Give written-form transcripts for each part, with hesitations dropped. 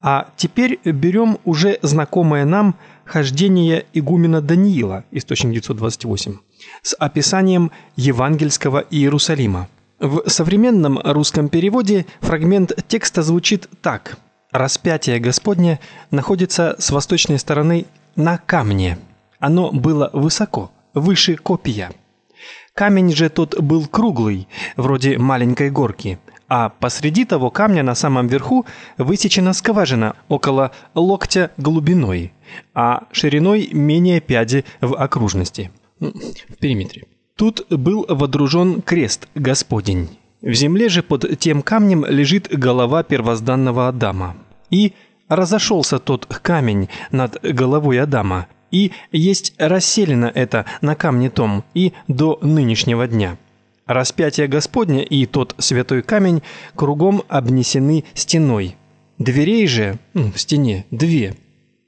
А теперь берем уже знакомое нам хождение игумена Даниила, источник 928, с описанием евангельского Иерусалима. В современном русском переводе фрагмент текста звучит так: «Распятие Господне находится с восточной стороны на камне. Оно было высоко, выше копья. Камень же тот был круглый, вроде маленькой горки, а посреди того камня на самом верху высечена скважина около локтя глубиной, а шириной менее пяди в окружности, в периметре. Тут был водружен крест Господень. В земле же под тем камнем лежит голова первозданного Адама. И разошелся тот камень над головой Адама, и есть расселено это на камне том и до нынешнего дня. Распятие Господне и тот святой камень кругом обнесены стеной. Дверей же в стене две».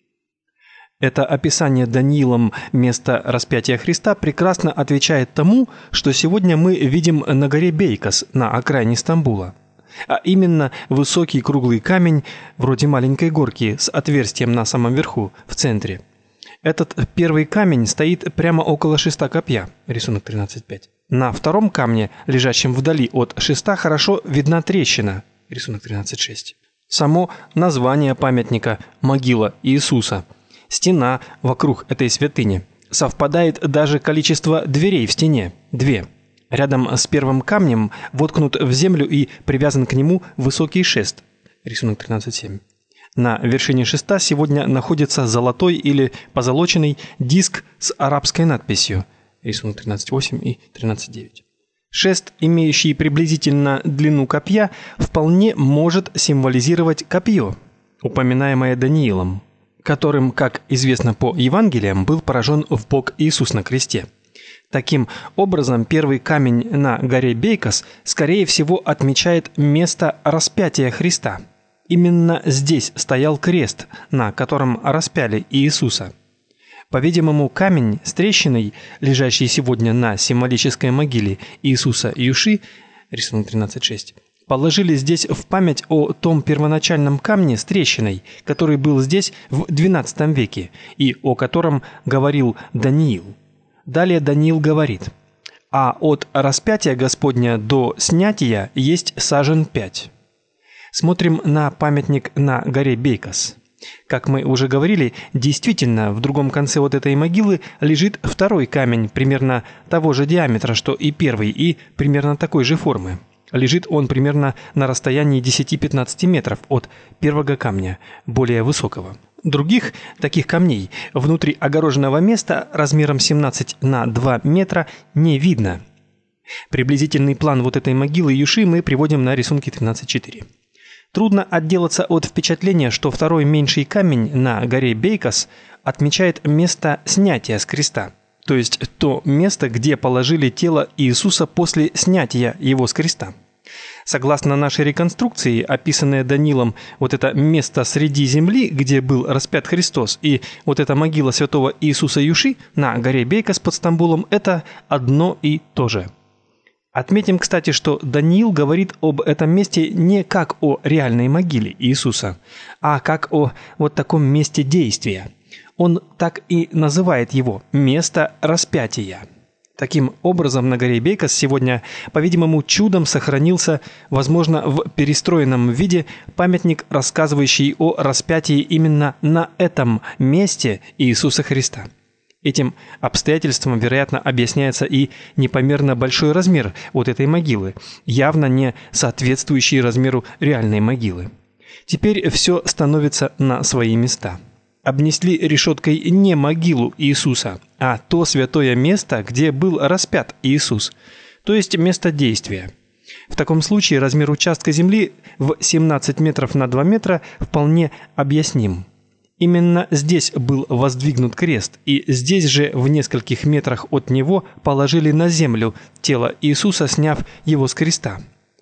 Это описание Даниилом места распятия Христа прекрасно отвечает тому, что сегодня мы видим на горе Бейкос на окраине Стамбула. А именно высокий круглый камень, вроде маленькой горки, с отверстием на самом верху, в центре. Этот первый камень стоит прямо около шеста копья, рисунок 13.5. На втором камне, лежащем вдали от шеста, хорошо видна трещина, рисунок 13.6. Само название памятника «Могила Иисуса», стена вокруг этой святыни. Совпадает даже количество дверей в стене – 2. Рядом с первым камнем воткнут в землю и привязан к нему высокий шест, рисунок 13.7. На вершине шеста сегодня находится золотой или позолоченный диск с арабской надписью, рисунок 13.8 и 13.9. Шест, имеющий приблизительно длину копья, вполне может символизировать копье, упоминаемое Даниилом, которым, как известно по Евангелиям, был поражен в бок Иисус на кресте. Таким образом, первый камень на горе Бейкос, скорее всего, отмечает место распятия Христа. Именно здесь стоял крест, на котором распяли Иисуса. По-видимому, камень с трещиной, лежащий сегодня на символической могиле Иисуса Юши, рисунок 13.6, положили здесь в память о том первоначальном камне с трещиной, который был здесь в XII веке и о котором говорил Даниил. Далее Даниил говорит: «А от распятия Господня до снятия есть сажен 5». Смотрим на памятник на горе Бейкос. Как мы уже говорили, действительно, в другом конце вот этой могилы лежит второй камень примерно того же диаметра, что и первый, и примерно такой же формы. Лежит он примерно на расстоянии 10-15 метров от первого камня, более высокого. Других таких камней внутри огороженного места размером 17 на 2 метра не видно. Приблизительный план вот этой могилы Юши мы приводим на рисунке 13.4. Трудно отделаться от впечатления, что второй меньший камень на горе Бейкос отмечает место снятия с креста, то есть то место, где положили тело Иисуса после снятия его с креста. Согласно нашей реконструкции, описанное Даниилом вот это место среди земли, где был распят Христос, и вот эта могила святого Иисуса Юши на горе Бейкос под Стамбулом – это одно и то же. Отметим, кстати, что Даниил говорит об этом месте не как о реальной могиле Иисуса, а как о вот таком месте действия. Он так и называет его – место распятия. Таким образом, на горе Бейкос сегодня, по-видимому, чудом сохранился, возможно, в перестроенном виде памятник, рассказывающий о распятии именно на этом месте Иисуса Христа. Этим обстоятельством, вероятно, объясняется и непомерно большой размер вот этой могилы, явно не соответствующий размеру реальной могилы. Теперь все становится на свои места. Обнесли решеткой не могилу Иисуса, а то святое место, где был распят Иисус, то есть место действия. В таком случае размер участка земли в 17 метров на 2 метра вполне объясним. Именно здесь был воздвигнут крест, и здесь же в нескольких метрах от него положили на землю тело Иисуса, сняв его с креста.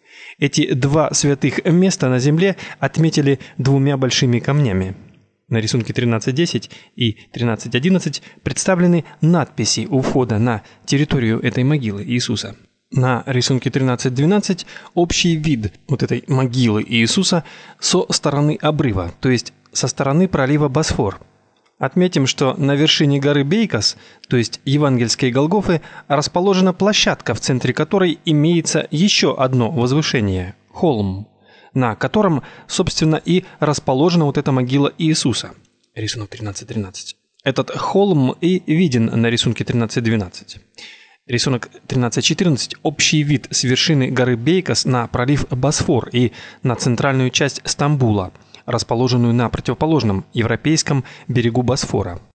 Эти два святых места на земле отметили двумя большими камнями. На рисунке 13.10 и 13.11 представлены надписи у входа на территорию этой могилы Иисуса. На рисунке 13-12 общий вид вот этой могилы Иисуса со стороны обрыва, то есть со стороны пролива Босфор. Отметим, что на вершине горы Бейкос, то есть евангельской Голгофы, расположена площадка, в центре которой имеется еще одно возвышение – холм, на котором, собственно, и расположена вот эта могила Иисуса. Рисунок 13-13. Этот холм и виден на рисунке 13-12. Рисунок 13-14 – общий вид с вершины горы Бейкос на пролив Босфор и на центральную часть Стамбула, расположенную на противоположном европейском берегу Босфора.